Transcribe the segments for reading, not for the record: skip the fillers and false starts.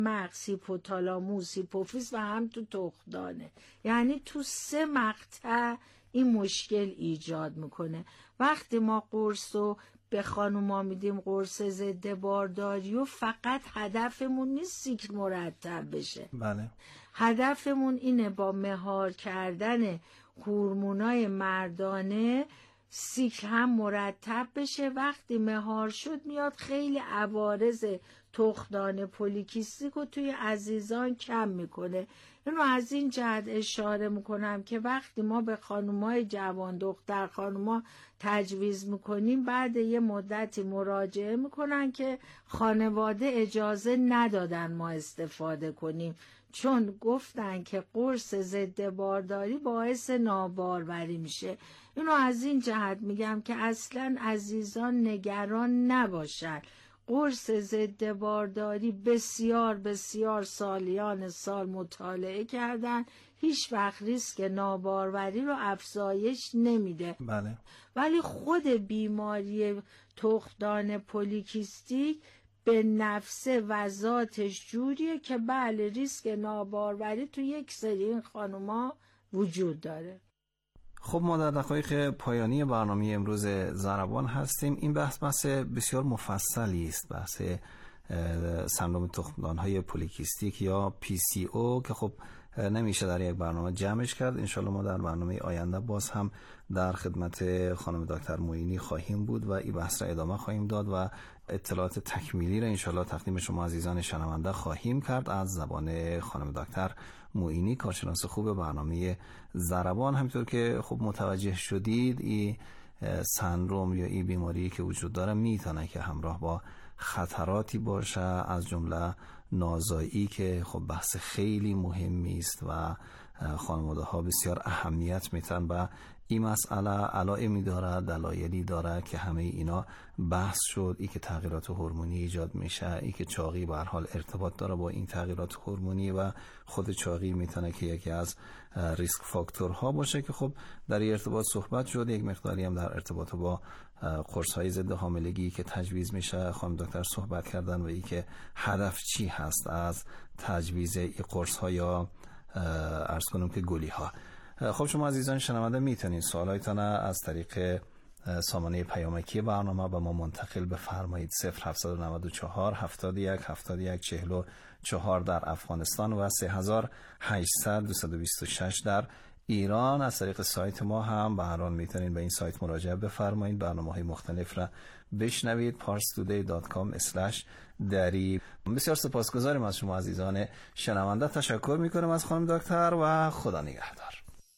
مغز، هیپوتالاموس، هیپوفیز و هم تو تخمدانه. یعنی تو 3 مقطع این مشکل ایجاد میکنه. وقتی ما قرص رو به خانوما میدیم، قرص ضد بارداری، و فقط هدفمون نیست سیکل مرتب بشه. بله. هدفمون اینه با مهار کردن هورمونای مردانه سیکل هم مرتب بشه. وقتی مهار شد میاد خیلی عوارض تخمدان پولیکیستیک رو توی عزیزان کم میکنه. اینو از این جهت اشاره میکنم که وقتی ما به خانومای جوان، دختر خانوما تجویز میکنیم، بعد یه مدتی مراجعه میکنن که خانواده اجازه ندادن ما استفاده کنیم، چون گفتن که قرص ضد بارداری باعث ناباروری میشه. اینو از این جهت میگم که اصلا عزیزان نگران نباشن. قرص ضد بارداری بسیار بسیار سالیان سال مطالعه کردن، هیچ وقت ریسک ناباروری رو افزایش نمیده. بله. ولی خود بیماری تخمدان پولیکیستیک به نفسه و ذاتش جوریه که بله ریسک ناباروری تو یک سری این خانوما وجود داره. خب ما در دقایق پایانی برنامه امروز ضربان هستیم. این بحث بسیار مفصلی است، بحث سندرم تخمدان‌های پولیکیستیک یا PCO که خب نمیشه در یک برنامه جمعش کرد. انشالله ما در برنامه آینده باز هم در خدمت خانم دکتر معینی خواهیم بود و این بحث را ادامه خواهیم داد و اطلاعات تکمیلی را انشالله تقدیم شما عزیزان شنونده خواهیم کرد از زبان خانم دکتر معینی، کارشناس خوب برنامه ضربان. همینطور که خب متوجه شدید این سندروم یا این بیماری که وجود داره میتونه که همراه با خطراتی باشه، از جمله نازایی که خب بحث خیلی مهمی است و خانواده ها بسیار اهمیت میتن و این مسئله علائمی داره، دلایلی داره که همه اینا بحث شد. ای که تغییرات هورمونی ایجاد میشه، ای که چاقی به هر حال ارتباط داره با این تغییرات هورمونی و خود چاقی میتونه که یکی از ریسک فاکتورها باشه که خب در این ارتباط صحبت شد. یک مقداری هم در ارتباط با قرص های ضد حاملگی که تجویز میشه خانم دکتر صحبت کردن و ای که هدف چی هست از تجویز این قرص ها یا عرض کنم که گلی ها. خب شما عزیزان شنونده میتونید سوالایتان از طریق سامانه پیامکی برنامه به ما منتقل بفرمایید. 0794 71 71 44 در افغانستان و 3800 226 در ایران. از طریق سایت ما هم به هر حال میتونید به این سایت مراجعه بفرمایید، برنامه‌های مختلف را بشنوید. parstoday.com/dari. بسیار سپاسگزاریم از شما عزیزان شنونده. تشکر میکنم از خانم دکتر و خدا نگهدار.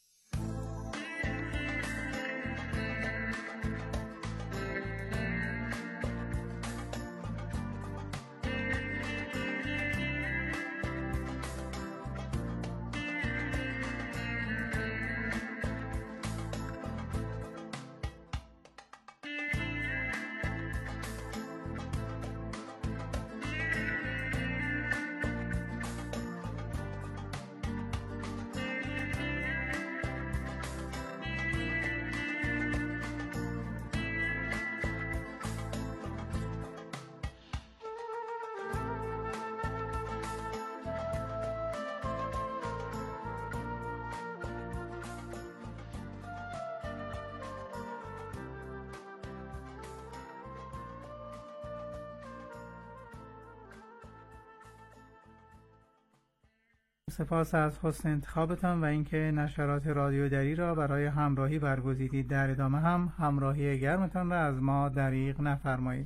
سپاس از حسن انتخابتان و اینکه نشرات رادیو دری را برای همراهی برگزیدید. در ادامه هم همراهی گرمتان را از ما دریغ نفرمایید.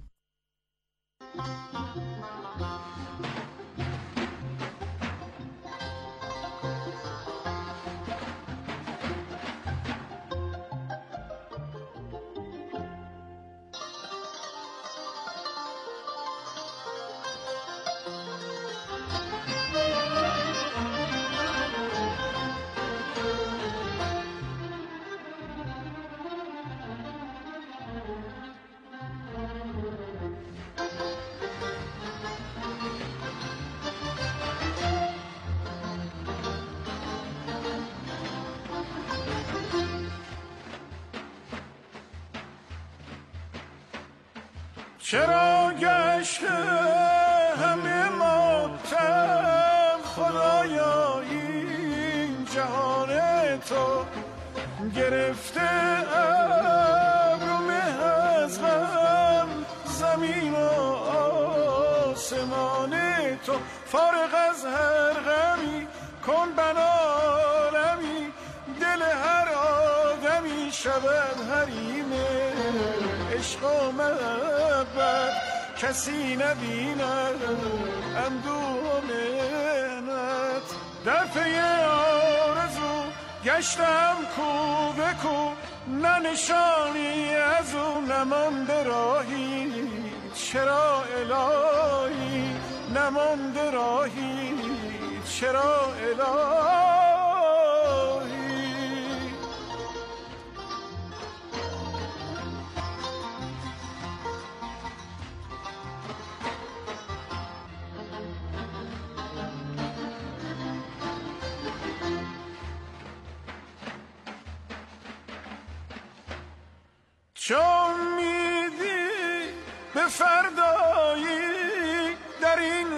چرا گشته همه ما غم خدایا این جهان تو گرفته ابر و مه از غم زمین و آسمان تو فارغ از هر غمی کن بنالمی دل هر آدمی شود حریم عشق و محبت کسی نبیند اندوه و محنت در پی آرزو گشتم کو به کو نه نشانی از او نمانده راهی چرا الهی نمانده راهی چرا الهی چون میدی به فردایی در این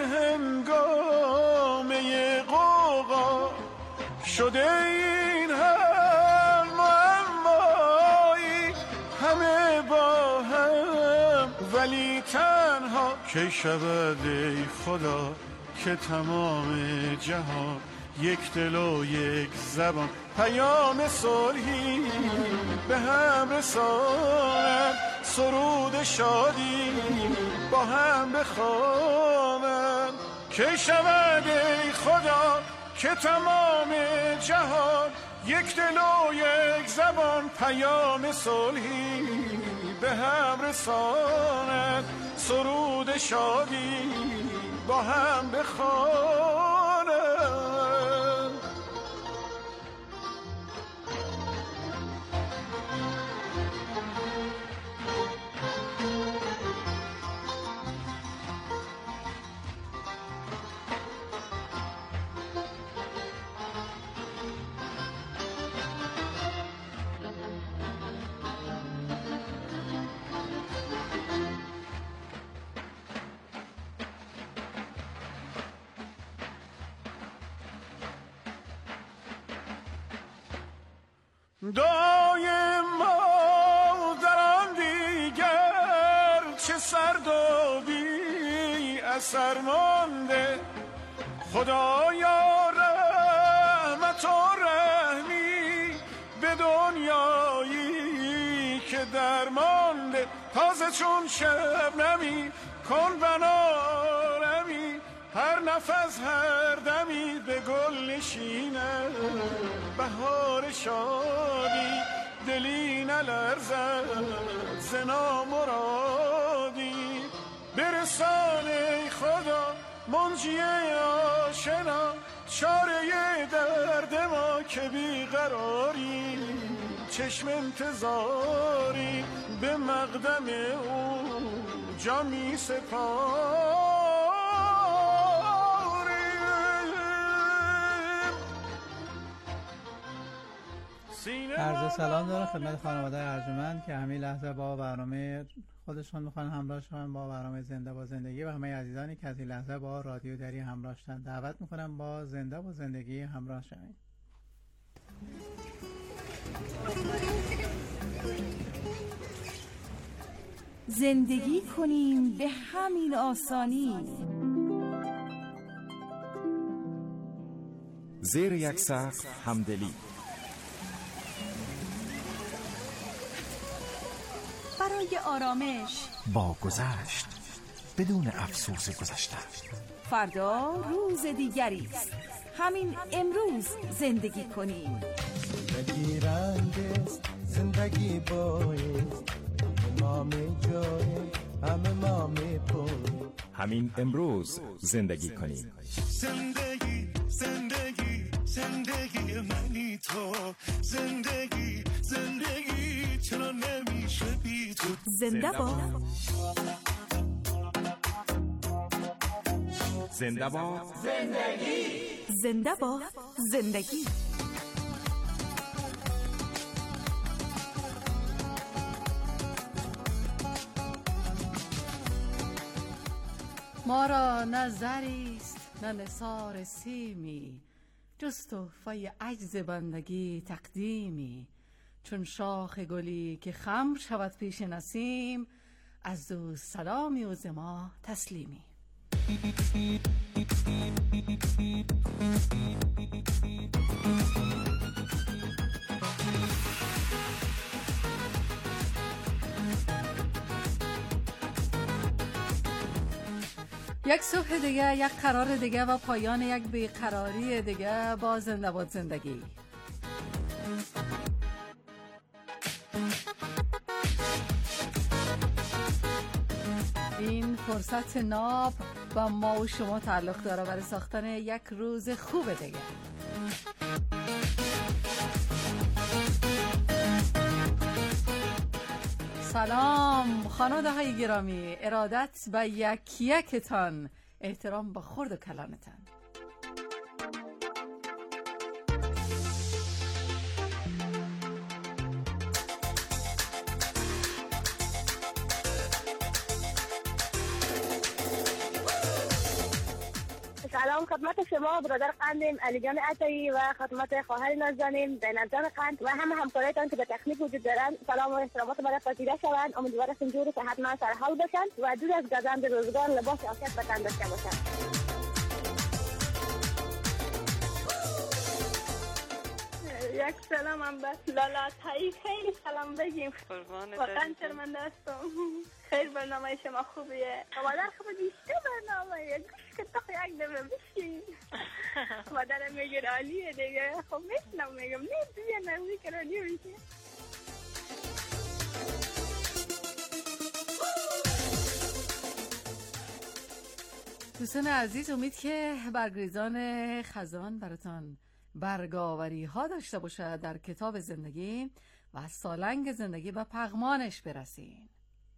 هنگامه غوغا شده این هم معمایی همه با هم ولی تنها کی شود ای خدا که تمام جهان یک دل و یک زبان پیام صلحی به هم رسانند سرود شادی با هم بخوانند کی شود ای خدا که تمام جهان یک دل و یک زبان پیام صلحی به هم رسانند سرود شادی با هم بخوانند. دایم ما در آن دیگر چه سرد و بی اثر مانده خدایا رحمت و رحمی به دنیایی که درمانده تازه چون شبنمی کن بنارمی هر نفس هر دمی به گل نشینه بهار شادی دلی نلرزد ز نامرادی برسان ای خدا منجی آشنا چاره درد ما که بیقراری چشم انتظاری به مقدم او جان می سپاریم. عرض سلام دارم خدمت خانواده ارجمند که همین لحظه با برنامه خودشون میخوان همراه شوند با برنامه زنده با زندگی و همه عزیزانی که از این لحظه با رادیو دری همراه شدن دعوت میکنم با زنده با زندگی همراه شوند. زندگی کنیم به همین آسانی، زیر یک سقف همدلی، برای آرامش با گذشت بدون افسوس گذشته. فردا روز دیگری است، همین امروز زندگی کنیم. زندگی رنگ است، زندگی بایست، امام جای همه ما میپویم. همین امروز زندگی کنیم. زندگی زندگی زندگی منی تو، زندگی زندگی چرا نمیشه بی تو. زنده با زنده با زندگی، زنده با زندگی. ما را نظریست نه نثار سیمی، جز تحفه عجز بندگی تقدیمی. چون شاخ گلی که خم شود پیش نسیم، از دوست سلامی و ز ما تسلیمی. یک صبح دیگه، یک قرار دیگه و پایان یک بیقراری دیگه با زنده باد زندگی. این فرصت ناب با ما و شما تعلق داره برای ساختن یک روز خوب دیگه. سلام خانواده های گرامی، ارادت به یک یکتان، احترام به خرد و کلانتان. سلام خدمت شما برادر قندیم علی جان عطایی و خدمت خواهر نازنین زینب جان قند و همه همکارایتان که به تکنیک وجود دارند. سلام و احترامات برای پذیرا شوند. امیدوارم اینجوری که حتما سر حال باشند و دور از گزند روزگار لباس عافیت به تن داشته باشند. یک سلام هم به لالا تایی خیلی سلام بگیم. واقعا شرمنده هستم. خیلی برنامه شما خوبیه. مادر خوب بیشتر برنامه گوش که تو یک دفعه بشین. مادرم میگه عالیه دیگه. خب میشنم میگم نه دیگه نزدیک رادیو میشه. دوستان عزیز، امید که برگریزان خزان براتان برگاوری ها داشته باشه در کتاب زندگی و از سالنگ زندگی به پغمانش برسین.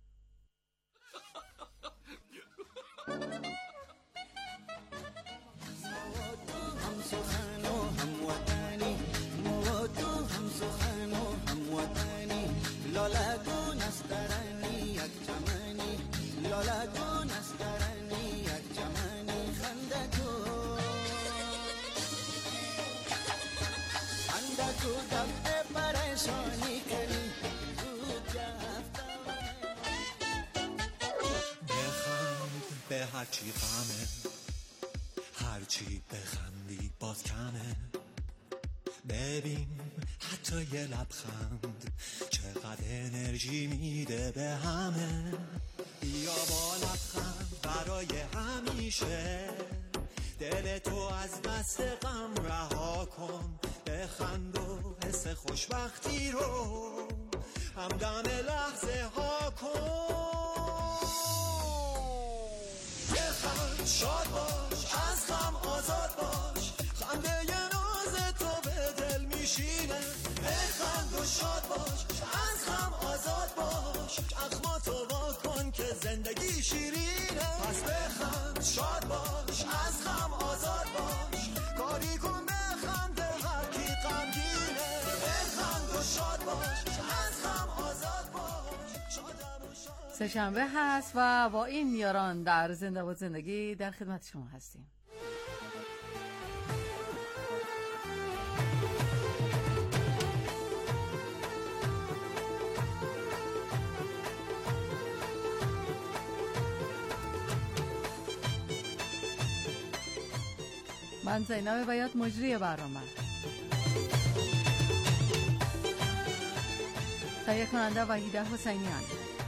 به هرچی غمه، هرچی بخندی باز کمه. ببین حتی یه لبخند چقدر انرژی میده به همه. بیا با لبخند برای همیشه، دل تو از دست غم رها کن. بخند و حس خوشبختی رو همدم لحظه ها کن. بخند شاد باش، از غم آزاد باش، خنده ی ناز تو به دل میشینه. بخند و شاد باش، از غم آزاد باش، اخماتو وا کن که زندگی شیرینه. پس بخند شاد باش، از غم آزاد باش، کاری کن بخنده هر کی غمگینه. بخند و شاد باش، از غم آزاد باش، شادم و شاد. سه‌شنبه هست و با این یاران در زنده باد زندگی در خدمت شما هستیم. من زینب بیات مجری برنامه، تهیه کننده وحیده حسینیان،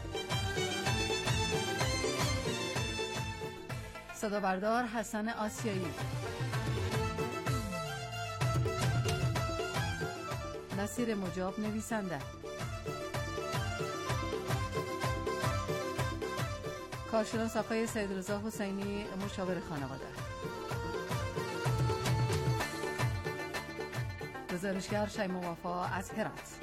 صدا بردار حسن آسیایی، نصیر مجاب نویسنده، کارشناس آقای سیدرضا حسینی مشاور خانواده، گزارشگر شیما وفا از هرات.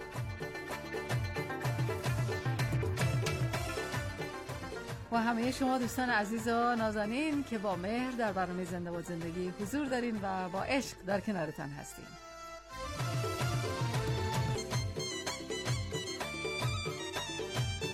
و همه شما دوستان عزیز و نازنین که با مهر در برنامه زنده باد زندگی حضور دارین و با عشق در کنارتان هستیم.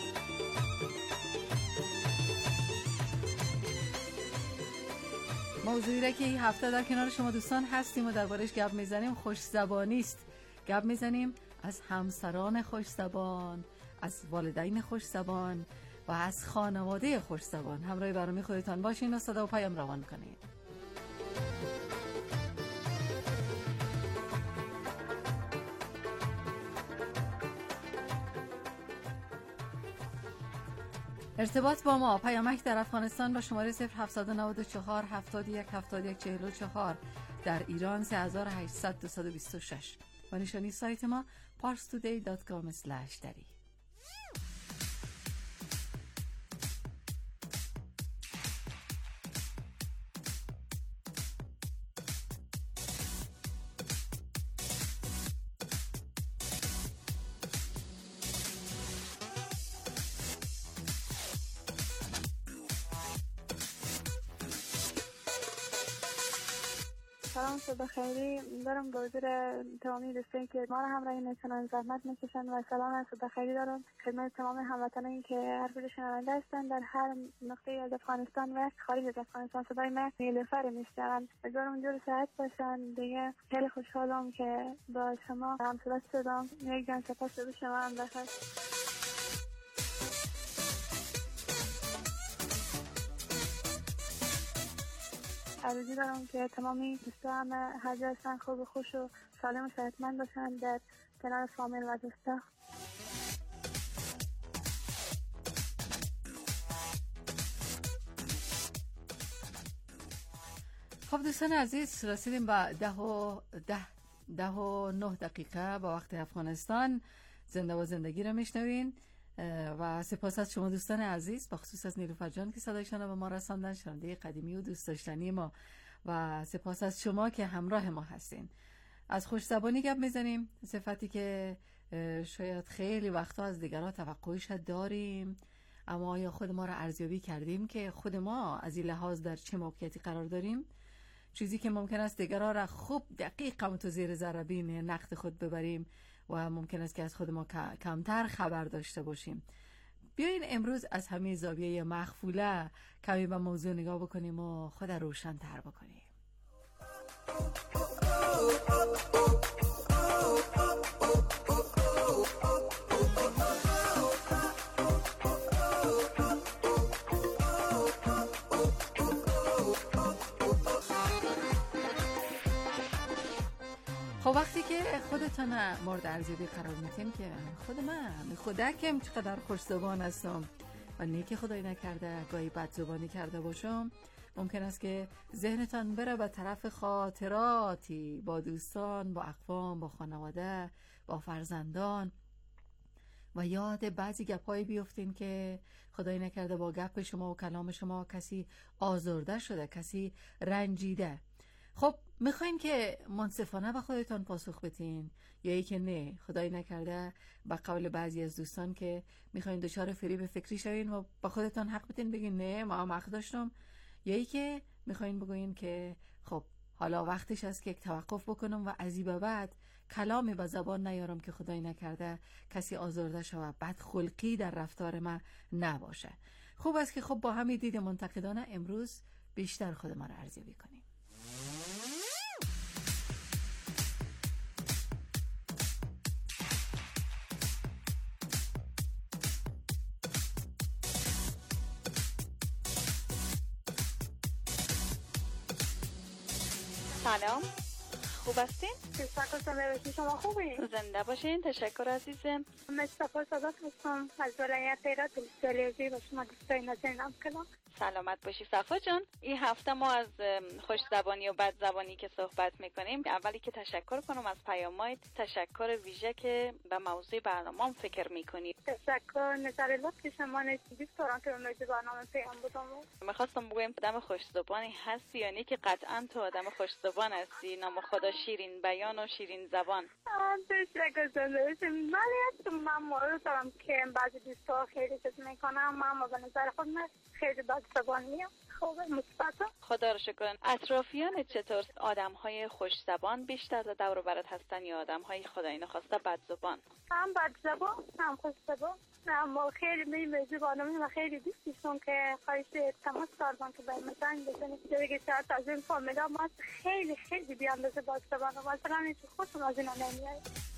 ما موضوعی را که این هفته در کنار شما دوستان هستیم و دربارش گپ میزنیم خوش زبانی است. گپ میزنیم از همسران خوش زبان، از والدین خوش زبان و از خانواده خوش زبان. همراه برنامه خودتان باشین و صدا و پیام روان کنید. ارتباط با ما پیامک در افغانستان با شماره 0794 71 71 44، در ایران 3800 226 و نشانی سایت ما parstoday.com/dari. سلام صبح خیری دارم با حضور تمامی دوستانی که ما را همراهی میکنن زحمت میکشن و سلام صبح خیری دارم خدمت تمام هموطنانی که هر کجا شنونده هستن در هر نقطه از افغانستان و خارج از افغانستان. صدای من نیلوفر میشنون. امیدوارم جور ساعت باشن. دیگه خیلی خوشحالم که با شما همصحبت شدم. یک جان سپاس به شما هم بخیر. آرزو دارم که تمامی دوستان هر جا هستن خوب و خوش و سالم و صحتمند باشن در کنار فامیل و دوستا. خب دوستان عزیز، رسیدیم به 10:09 با وقت افغانستان. زنده و زندگی رو میشنوین و سپاس از شما دوستان عزیز، با خصوص از نیلوفر جان که صدایشان رو به ما رساندن، شنونده قدیمی و دوست داشتنی ما، و سپاس از شما که همراه ما هستین. از خوش زبانی گپ میزنیم، صفتی که شاید خیلی وقتا از دیگران توقعش داریم، اما آیا خود ما را ارزیابی کردیم که خود ما از این لحاظ در چه موقعیتی قرار داریم؟ چیزی که ممکن است دیگران را خوب دقیق و تو زیر ذره بین نقد خود ببریم و ممکن است که از خود ما کمتر خبر داشته باشیم. بیاین امروز از همه زاویه مخفوله کمی به موضوع نگاه بکنیم و خود روشن تر بکنیم. خب وقتی که خودتان مورد ارزیابی قرار میدین که خودکم چقدر خوش زبان هستم و نه که خدای نکرده گاهی بد زبانی کرده باشم، ممکن است که ذهنتان بره به طرف خاطراتی با دوستان، با اقوام، با خانواده، با فرزندان و یاد بعضی گپایی بیفتین که خدای نکرده با گپ شما و کلام شما کسی آزرده شده، کسی رنجیده. خب میخواین که منصفانه به خودتان پاسخ بدین یا ای که نه، خدای نکرده به قول بعضی از دوستان که میخواین دچار فریب فکری شوین و به خودتان حق بدین بگین نه ما هم حق داشتم، یا ای که میخواین بگوین که خب حالا وقتش است که توقف بکنم و از این به بعد کلامی به زبان نیارم که خدای نکرده کسی آزرده شود، بد خلقی در رفتار من نباشه. خوب است که خب با همین دید منتقدانه امروز بیشتر خود ما را ارزیابی کنیم. سلام، خوب هستین؟ شما خوبین؟ زنده باشین. تشکر عزیزم. مصطفی صدات هستم از ولایت هرات بسیاری با شما دوستای نازنینم کلام. سلامت باشی صفا جان. این هفته ما از خوش زبانی و بد زبانی که صحبت میکنیم، اولی که تشکر کنم از پیامایت، تشکر ویژه که به موضوع برنامه فکر میکنید. تشکر. نظر لطف شما نتیجه دارم که موضوع برنامه پیام بودم. میخواستم بگویم آدم خوش زبانی هستی یا نه، که قطعا تو آدم خوش زبان هستی. نام خدا شیرین بیان و شیرین زبان. تشکر زنده. من مورد دارم که بعضی دوستا خیلی چیز میکنم، من به نظر خود خیلی بد زبانیم. خوب مثبت. خدا رو شکر. اطرافیان چطور؟ آدم‌های خوش زبان بیشتر در دور و برت هستن یا آدم‌های خدای نخواسته بد زبان؟ هم بد زبان هم خوش زبان. ما خیلی میزبانم و خیلی دوستشون که خواهش تماس کردن که باید مثلا بزنید دیگه شاید از این فامیلا ما خیلی خیلی بیاندازه باستبانم مثلا این که خودم از اینا نمیاد.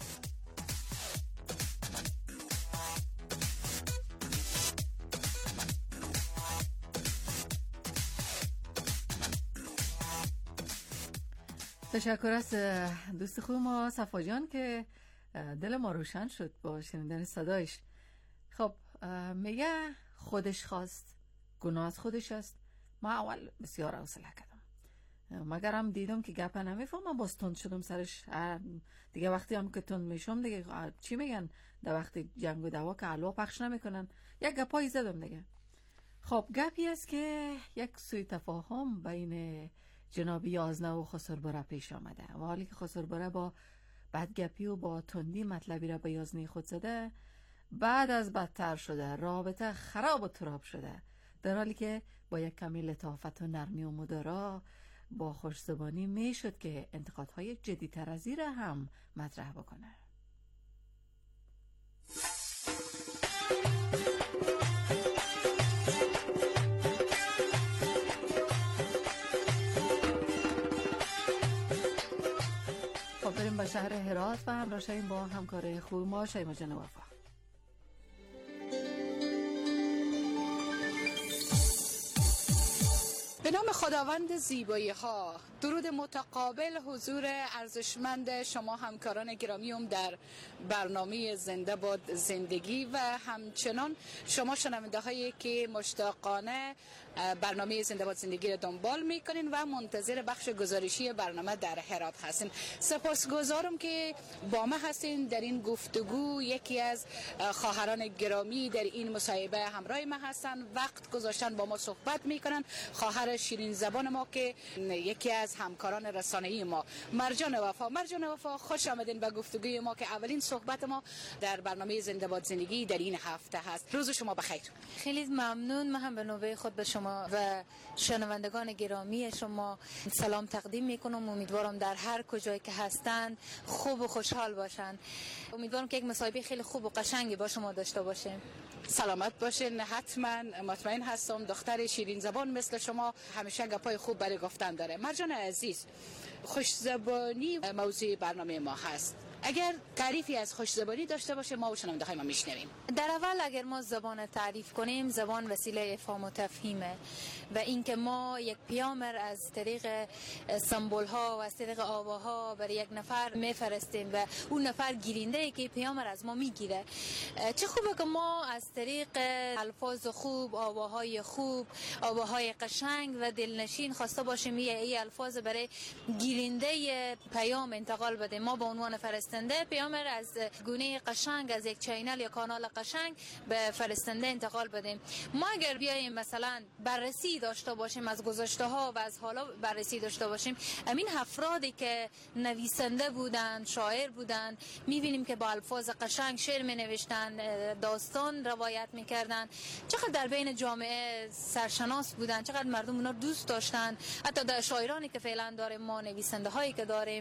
تشکر از دوست خوب ما صفا جان که دل ما روشن شد با شنیدن صدایش. خب میگه خودش خواست، گناه از خودش است. ما اول بسیار حوصله کردم مگرم دیدم که گپ نمیفهمم، باز تند شدم سرش. دیگه وقتی هم که تند میشم دیگه چی میگن در وقتی جنگ و دعوا که علوا پخش نمیکنن، یک گپایی زدم دیگه. خب گپی است که یک سوء تفاهم بین جناب یازنه و خسربره پیش آمده و حالی که خسربره با بدگپی و با تندی مطلبی را به یازنه خود زده، بعد از بدتر شده، رابطه خراب و تراب شده، در حالی که با یک کمی لطافت و نرمی و مدارا با خوشزبانی میشد که انتقادهای جدی‌تر از این هم مطرح بکنه. بریم به شهر هرات و همراه شویم با همکار خوب ما شیما جان وفا. به نام خداوند زیبایی ها، درود متقابل حضور ارزشمند شما همکاران گرامیم در برنامه زنده باد زندگی و همچنان شما شنونده هایی که مشتاقانه برنامه زنده باد زندگی را دنبال میکنین و منتظر بخش گزارشی برنامه در هرات هستین. سپاسگزارم که با ما هستین در این گفتگو. یکی از خواهران گرامی در این مصاحبه همراه ما هستن، وقت گذاشتن با ما صحبت میکنن. خواهر شیرین زبان ما که یکی از همکاران رسانه‌ای ما، مرجان وفا. مرجان وفا، خوش آمدین به گفتگوی ما که اولین صحبت ما در برنامه زنده باد زندگی در این هفته هست. روز شما بخیر. خیلی ممنون. من هم به نوبه خود به شما و شنوندگان گرامی شما سلام تقدیم میکنم. امیدوارم در هر کجایی که هستند خوب و خوشحال باشن. امیدوارم که یک مصاحبه خیلی خوب و قشنگی با شما داشته باشیم. سلامت باشین. حتما مطمئن هستم دختر شیرین زبان مثل شما همیشه گپای خوب برای گفتن داره. مرجان عزیز، خوشزبانی موضوع برنامه ما هست. اگر تعریفی از خوشزبانی داشته باشه ما و شنونده‌های ما میشنویم. در اول اگر ما زبان تعریف کنیم، زبان وسیله افهام و تفهیمه و اینکه ما یک پیام از طریق سمبل ها و از طریق آواها برای یک نفر میفرستیم و اون نفر گیرنده که پیام از ما میگیره. چه خوبه که ما از طریق الفاظ خوب، آواهای خوب، آواهای قشنگ و دلنشین خواسته باشیم این الفاظ برای گیرنده پیام انتقال بدیم. ما به عنوان فرستنده پیام از گونه قشنگ از یک چینل یا کانال قشنگ به فرستنده انتقال بدیم. ما اگر بیایم مثلا بررسی داشته باشیم از گذشته ها و از حالا بررسی داشته باشیم، همین افرادی که نویسنده بودند، شاعر بودند، میبینیم که با الفاظ قشنگ شعر می نوشتن، داستان روایت میکردن، چقدر در بین جامعه سرشناس بودن، چقدر مردم اونا دوست داشتن. حتی در شاعرانی که فعلا داریم ما، نویسنده هایی که داریم،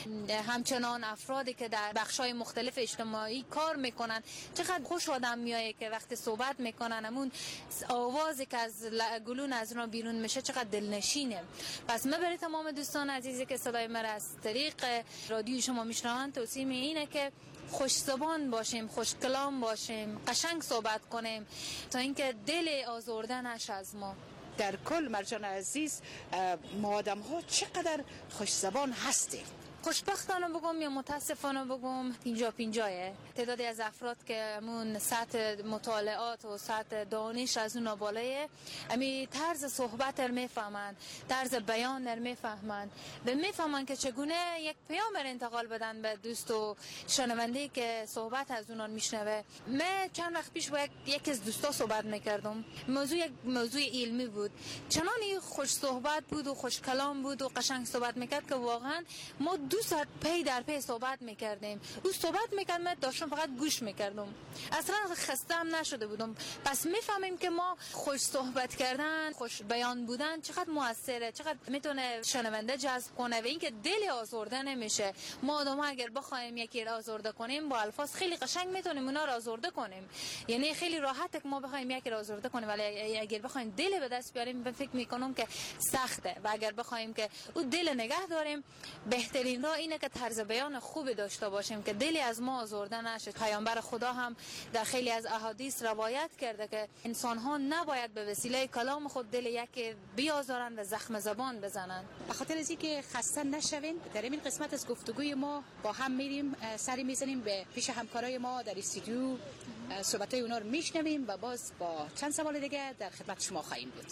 همچنان افرادی که در بخشای مختلف اجتماعی کار میکنن، چقدر خوش آدم میایه که وقتی صحبت میکنن همون آوازی که از گلون از اونها بیرون میشه چقدر دلنشینه. پس من برای تمام دوستان عزیزی که صدای من از طریق رادیو شما میشنون توصیه اینه که خوش زبان باشیم، خوش کلام باشیم، قشنگ صحبت کنیم تا اینکه دل آزرده نشه از ما. در کل مرجان عزیز، ما آدم ها چقدر خوش زبان هستیم؟ خوشبختانه بگم یا متاسفانه بگم 50-50. تعدادی از افراد که همون سطح مطالعات و سطح دانش از اون بالایه، امی طرز صحبت رو میفهمن، طرز بیان رو میفهمن و میفهمن که چگونه یک پیام رو انتقال بدن به دوست و شنونده که صحبت از اونان میشنوه. من چند وقت پیش با یک از دوستا صحبت میکردم. موضوع علمی بود. چنانی خوش صحبت بود و خوش کلام بود و قشنگ صحبت میکرد که واقعا ما 2 ساعت پی در پی صحبت میکردیم. او صحبت میکرد، من داشتم فقط گوش میکردم، اصلا خسته هم نشده بودم. پس میفهمیم که ما خوش صحبت کردن، خوش بیان بودن چقدر موثره، چقدر میتونه شنونده جذب کنه و اینکه دل آزرده نمیشه. ما آدم اگر بخوایم یکی را آزرده کنیم با الفاظ خیلی قشنگ میتونیم اونا را آزرده کنیم، یعنی خیلی راحته که ما بخوایم یکی را آزرده کنیم، ولی اگر بخوایم دل به دست بیاریم فکر میکنم که سخته. و اگر بخوایم که او دل نگه داریم، بهترین راه اینه که طرز بیان خوبی داشته باشیم که دلی از ما آزرده نشه. پیامبر خدا هم در خیلی از احادیث روایت کرده که انسان ها نباید به وسیله کلام خود دل یکی بیازارن و زخم زبان بزنن. به خاطر از اینکه خسته نشوین، در این قسمت از گفتگوی ما با هم میریم سری میزنیم به پیش همکارای ما در استودیو، صحبتای اونا رو میشنویم و باز با چند سوال دیگه در خدمت شما خواهیم بود.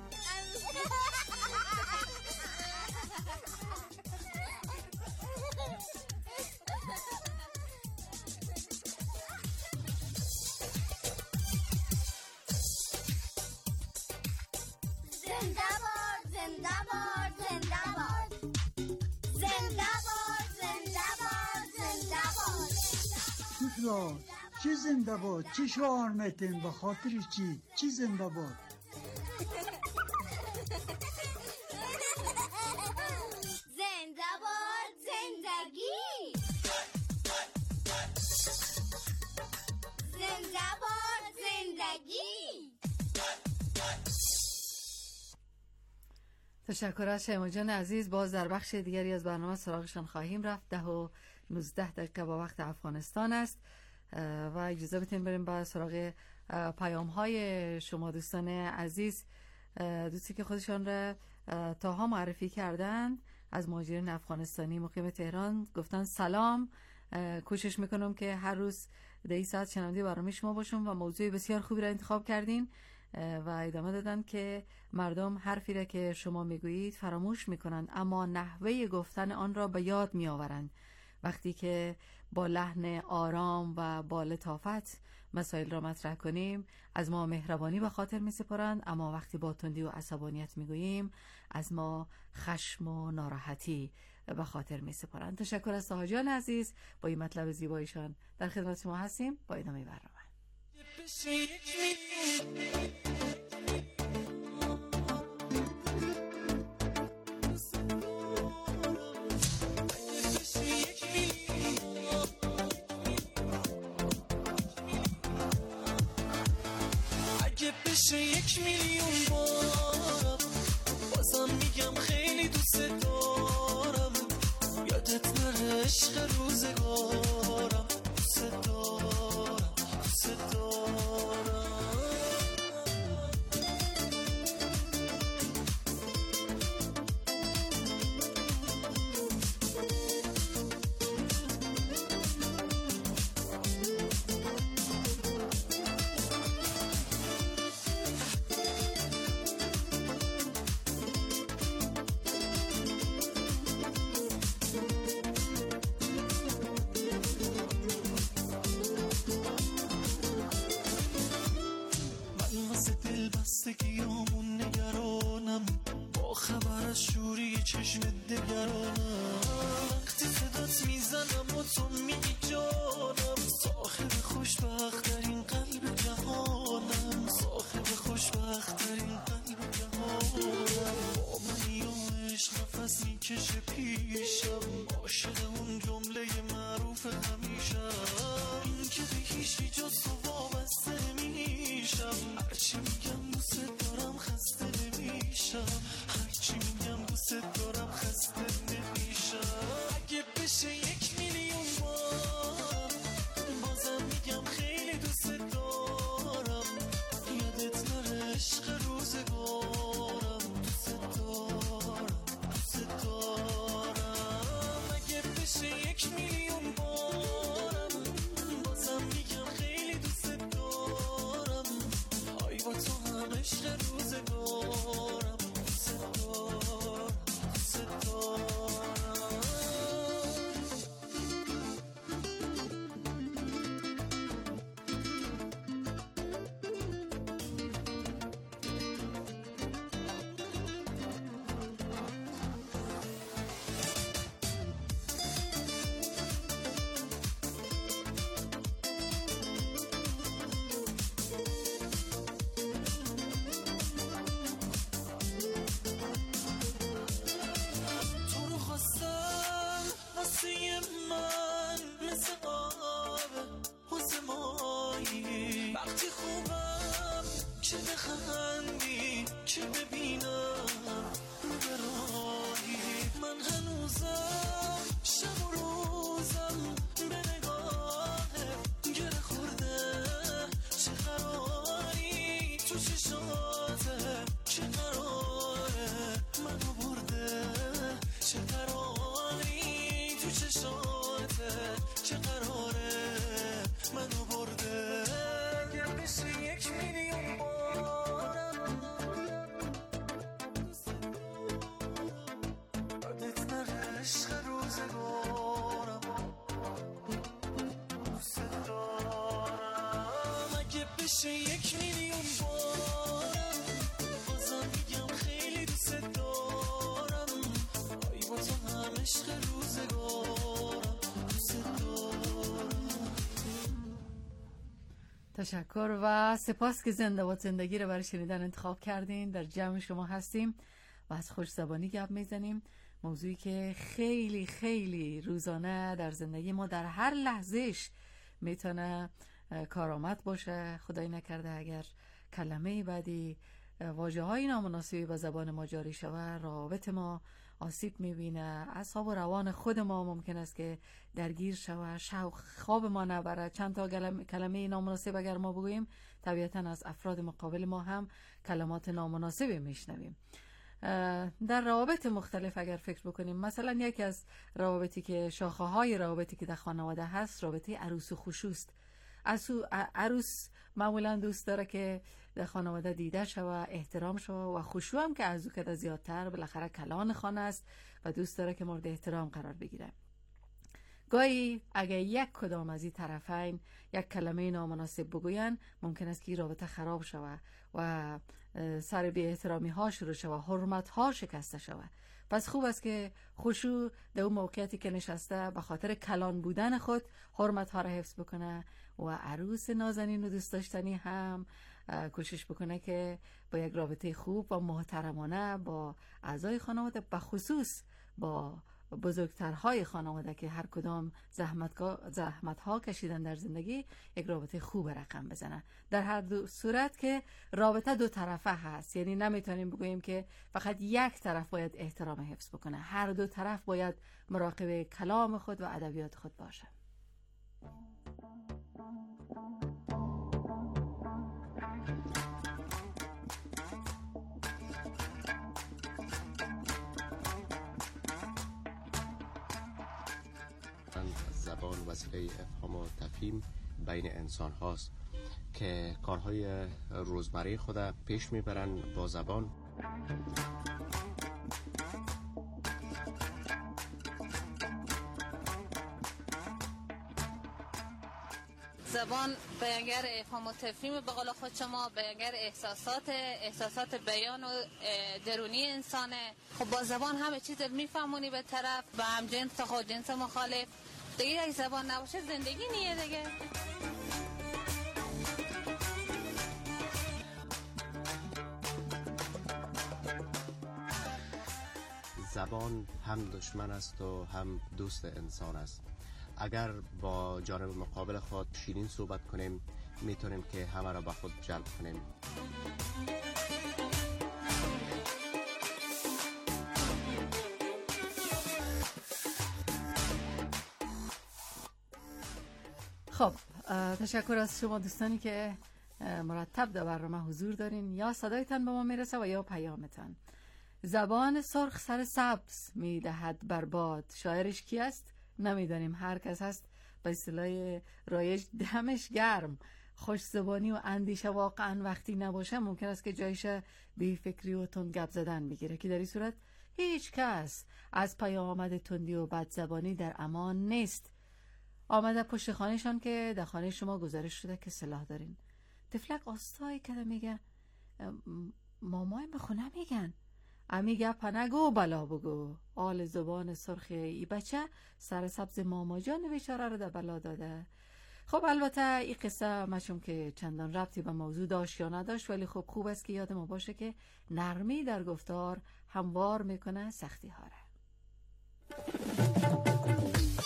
چی زنده باد؟ چی شعار میتین؟ به خاطر چی زنده باد؟ زنده باد زندگی، زنده باد زندگی. تشکر از شیما جان عزیز. باز در بخش دیگری از برنامه سراغشان خواهیم رفت. 10:19 با وقت افغانستان است و اجازه بدین بریم با سراغ پیام های شما دوستان عزیز. دوستی که خودشان را تاها معرفی کردن از مهاجرین افغانستانی مقیم تهران گفتن سلام، کوشش میکنم که هر روز در این ساعت شنونده برنامه شما باشم و موضوع بسیار خوبی را انتخاب کردین. و ادامه دادن که مردم حرفی را که شما میگویید فراموش میکنند، اما نحوه گفتن آن را به یاد میآورند. وقتی که با لحن آرام و با لطافت مسائل را مطرح کنیم از ما مهربانی به خاطر میسپارند، اما وقتی با تندی و عصبانیت میگوییم از ما خشم و ناراحتی به خاطر میسپارند. تشکر از طاها جان عزیز، با این مطلب زیبایشان در خدمت شما هستیم با ادامه برنامه. اگه بشه 1 میلیون بارم بازم میگم خیلی دوست دارم، یادت نره عشق روزگارم، دوست دارم دوست دارم. بستگیامون نگرانم، با خبر از شوری چشم دگرانم. وقتی صدات میزنم و تو میگی جانم، صاحب خوشبخت در این قلب جهانم، صاحب خوشبخت در این قلب جهانم. با منی و عشق نفس میکشه پیشم، عاشق اون جمله معروف همیشم، این که به هیچی جز تو وابسته میشم. هرچی میگم دوست دارم خسته نمیشم، هرچی میگم دوست دارم خسته نمیشم. اگه بشه 1 میلیون بار بازم میگم خیلی دوست دارم، یادت نره عشق روزگارم، دوست دارم دوست دارم. اگه بشه 1 میلیون بارم بازم میگم خیلی دوست دارم، ای با تو هم عشق روزگارم، دوست قصه من مثل آب حوض مایی، وقتی خوبم چه بخندی چه ببینم رو برایی، من هنوزم شب و روزم به نگاهت گره خورده، چه قراری تو چشاته، چه قراره منو برده، چه قراری تو چشاته، چه قراره منو برده. گر بشه 1 میلیون بارم یادت نره عشق روزگارم، دوست دارم. اگه بشه 1 میلیون بارم بازم میگم خیلی دوست دارم، آی با تو هم عشق روزگارم، دوست دارم. تشکر و سپاس که زنده باد زندگی رو برای شنیدن انتخاب کردین. در جمع شما هستیم و از خوش زبانی گپ میزنیم، موضوعی که خیلی خیلی روزانه در زندگی ما در هر لحظهش میتونه کارآمد باشه. خدای نکرده اگر کلمه بعدی واژه‌های نامناسبی با زبان ما جاری شود، روابط ما آسیب میبینه، اعصاب و روان خود ما ممکن است که درگیر شود، خواب ما نبره. چند تا کلمه نامناسب اگر ما بگوییم، طبیعتا از افراد مقابل ما هم کلمات نامناسبی میشنویم. در روابط مختلف اگر فکر بکنیم، مثلا یکی از روابطی که شاخه های روابطی که در خانواده هست، رابطه عروس و خشوست. عروس معمولا دوست داره که در خانواده دیده شود، احترام شود، و خشوع هم که از او کده زیادتر، بالاخره کلان خانه است و دوست داره که مورد احترام قرار بگیره. گاهی اگر یک کدام از این طرفین یک کلمه نامناسب بگوین، ممکن است که این رابطه خراب شود و سر بی احترامی ها شروع شود، حرمت ها شکسته شود. پس خوب است که خشوع در اون موقعیتی که نشسته به خاطر کلان بودن خود حرمت ها را حفظ بکنه، و عروس نازنین و دوست داشتنی هم کوشش بکنه که با یک رابطه خوب و محترمانه با اعضای خانواده، بخصوص با بزرگترهای خانواده که هر کدام زحمت ها کشیدن در زندگی، یک رابطه خوب رقم بزنه. در هر دو صورت که رابطه دو طرفه هست، یعنی نمیتونیم بگوییم که فقط یک طرف باید احترام حفظ بکنه، هر دو طرف باید مراقب کلام خود و ادبیات خود باشه. زبان وسیله افهام و تفهیم بین انسان هاست که کارهای روزمره خود پیش میبرن با زبان. زبان بیانگر افهام و تفهیم، به قول خود شما بیانگر احساسات بیان و درونی انسانه. خب با زبان همه چیز میفهمونی به طرف، با هم جنس خود جنس مخالف. دیگه یک زبان نباشه زندگی نیه دیگه. زبان هم دشمن است و هم دوست انسان است. اگر با جانب مقابل خود شیرین صحبت کنیم، میتونیم که همه را به خود جلب کنیم. خب تشکر از شما دوستانی که مرتب در برنامه حضور دارین، یا صدایتان به ما میرسه و یا پیامتان. زبان سرخ سر سبز میدهد برباد. شاعرش کی است؟ نمیدانیم، هر کس هست. به اصطلاح رایج دمش گرم. خوش زبانی و اندیشه واقعا وقتی نباشه، ممکن است که جایش بی فکری و تند گپ زدن بگیره، که در این صورت هیچ کس از پیامد تندی و بد زبانی در امان نیست. آمده پشت خانهشان که در خانه شما گزارش شده که سلاح دارین. تفلک آستایی که میگه مامای بخونه میگن امی گپ نگو بلا بگو. آل زبان سرخی ای بچه سر سبز ماما جان بیچاره رو در بلا داده. خب البته این قصه مچم که چندان ربطی به موضوع داشت یا نداشت، ولی خب خوب است که یاد ما باشه که نرمی در گفتار هموار میکنه سختی ها را.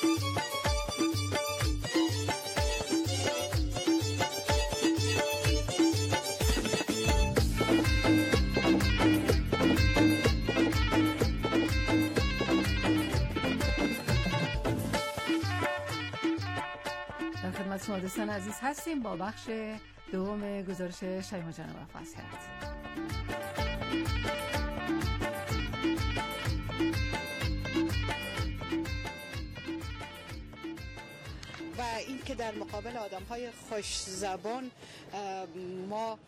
خدمت شما دوستان عزیز هستیم با بخش دوم گزارش شیما جان وفاسیت. و این که در مقابل آدم‌های خوش زبان ما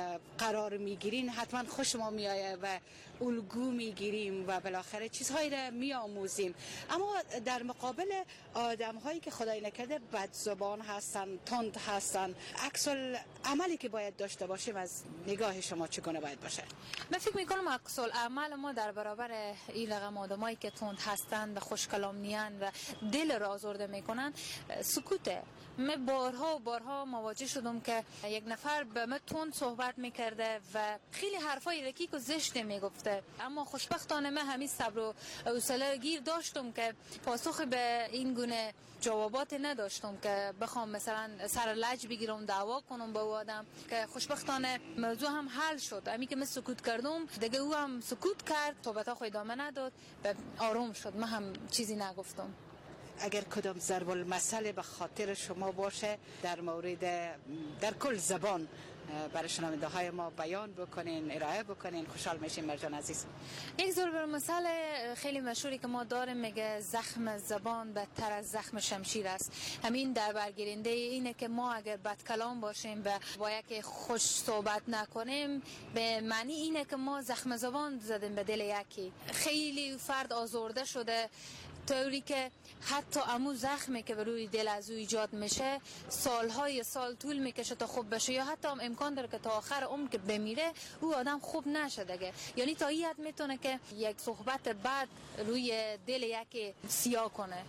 قرار میگیرین حتما خوش ما میآیه و الگو میگیریم و بالاخره چیزهایی را میآموزیم. اما در مقابل آدم‌هایی که خدای نکرده بدزبان هستن، تند هستن، عکس عملی که باید داشته باشیم از نگاه شما چگونه باید باشه؟ من فکر میکنم عکس العمل ما در برابر این رقم آدمایی که تند هستن و خوش کلام نیان و دل را آزرده میکنن سکوته. من بارها مواجه شدم که یک نفر به من تند صحبت میکرده و خیلی حرفای رکیک و زشت میگفته، اما خوشبختانه من همین صبر و حوصله گیر داشتم که پاسخ به این گونه جوابات نداشتم که بخوام مثلا سر لج بگیرم دعوا کنم با او آدم، که خوشبختانه موضوع هم حل شد. همین که من سکوت کردم دیگه او هم سکوت کرد، صحبت‌ها خود ادامه نداد و آروم شد، من هم چیزی نگفتم. اگر کدام ضرب المثل به خاطر شما باشه در مورد در کل زبان برای شنونده های ما بیان بکنین، ارائه بکنین، خوشحال میشیم مرجان عزیز. یک ضرب المثل خیلی مشهوری که ما داریم میگه زخم زبان بدتر از زخم شمشیر است. همین در برگیرنده اینه که ما اگر بد کلام باشیم و با یک خوش صحبت نکنیم به معنی اینه که ما زخم زبان زدیم به دل یکی. خیلی فرد آزرده شده طوری که حتی امو زخمی که به روی دل از او ایجاد میشه سالهای سال طول میکشه تا خوب بشه، یا حتی هم امکان داره که تا آخر عمر که بمیره او آدم خوب نشه دیگه. یعنی تا این حد میتونه که یک صحبت بد روی دل یکی سیاه کنه.